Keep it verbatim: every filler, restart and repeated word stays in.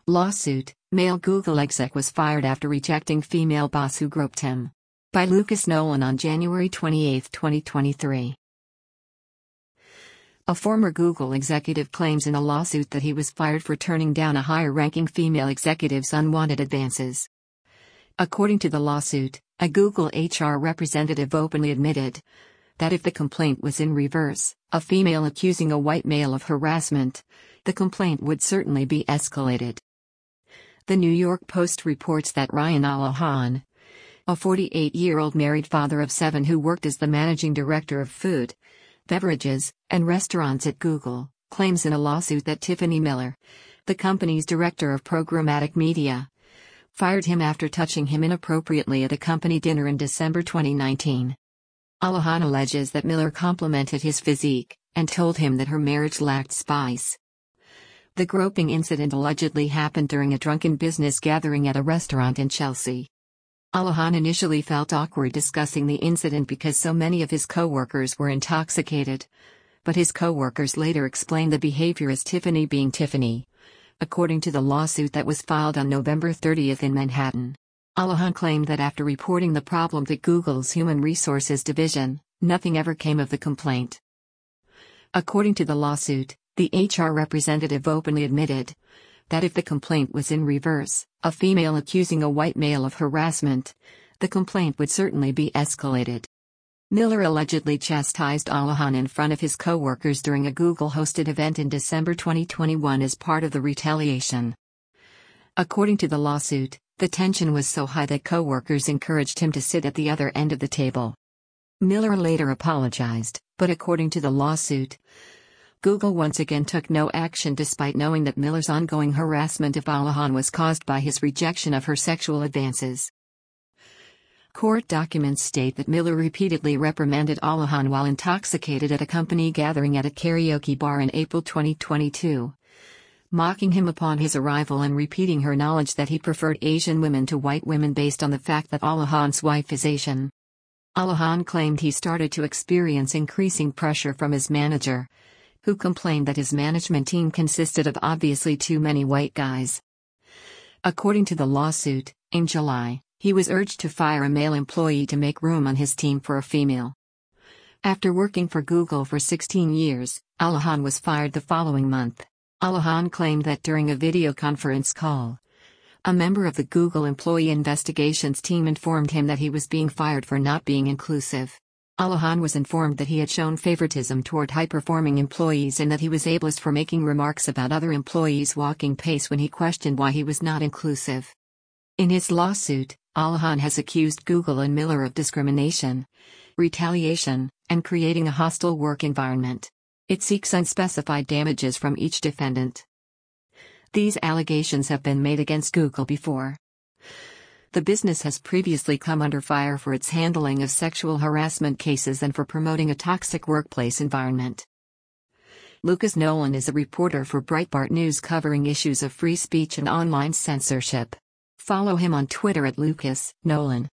Lawsuit: Male Google exec was fired after rejecting female boss who groped him. By Lucas Nolan on January twenty-eighth, twenty twenty-three. A former Google executive claims in a lawsuit that he was fired for turning down a higher-ranking female executive's unwanted advances. According to the lawsuit, a Google H R representative openly admitted that if the complaint was in reverse, a female accusing a white male of harassment, the complaint would certainly be escalated. The New York Post reports that Ryan Allahan, a forty-eight-year-old married father of seven who worked as the managing director of food, beverages, and restaurants at Google, claims in a lawsuit that Tiffany Miller, the company's director of programmatic media, fired him after touching him inappropriately at a company dinner in December twenty nineteen. Allahan alleges that Miller complimented his physique and told him that her marriage lacked spice. The groping incident allegedly happened during a drunken business gathering at a restaurant in Chelsea. Allahan initially felt awkward discussing the incident because so many of his co-workers were intoxicated, but his co-workers later explained the behavior as Tiffany being Tiffany. According to the lawsuit that was filed on November thirtieth in Manhattan, Allahan claimed that after reporting the problem to Google's Human Resources Division, nothing ever came of the complaint. According to the lawsuit, the H R representative openly admitted that if the complaint was in reverse, a female accusing a white male of harassment, the complaint would certainly be escalated. Miller allegedly chastised Allahan in front of his co-workers during a Google-hosted event in December twenty twenty-one as part of the retaliation. According to the lawsuit, the tension was so high that co-workers encouraged him to sit at the other end of the table. Miller later apologized, but according to the lawsuit, Google once again took no action despite knowing that Miller's ongoing harassment of Allahan was caused by his rejection of her sexual advances. Court documents state that Miller repeatedly reprimanded Allahan while intoxicated at a company gathering at a karaoke bar in April twenty twenty-two, mocking him upon his arrival and repeating her knowledge that he preferred Asian women to white women based on the fact that Allahan's wife is Asian. Allahan claimed he started to experience increasing pressure from his manager, who complained that his management team consisted of obviously too many white guys. According to the lawsuit, in July, he was urged to fire a male employee to make room on his team for a female. After working for Google for sixteen years, Allahan was fired the following month. Allahan claimed that during a video conference call, a member of the Google Employee Investigations team informed him that he was being fired for not being inclusive. Allahan was informed that he had shown favoritism toward high-performing employees and that he was ableist for making remarks about other employees walking pace when he questioned why he was not inclusive. In his lawsuit, Allahan has accused Google and Miller of discrimination, retaliation, and creating a hostile work environment. It seeks unspecified damages from each defendant. These allegations have been made against Google before. The business has previously come under fire for its handling of sexual harassment cases and for promoting a toxic workplace environment. Lucas Nolan is a reporter for Breitbart News covering issues of free speech and online censorship. Follow him on Twitter at Lucas Nolan.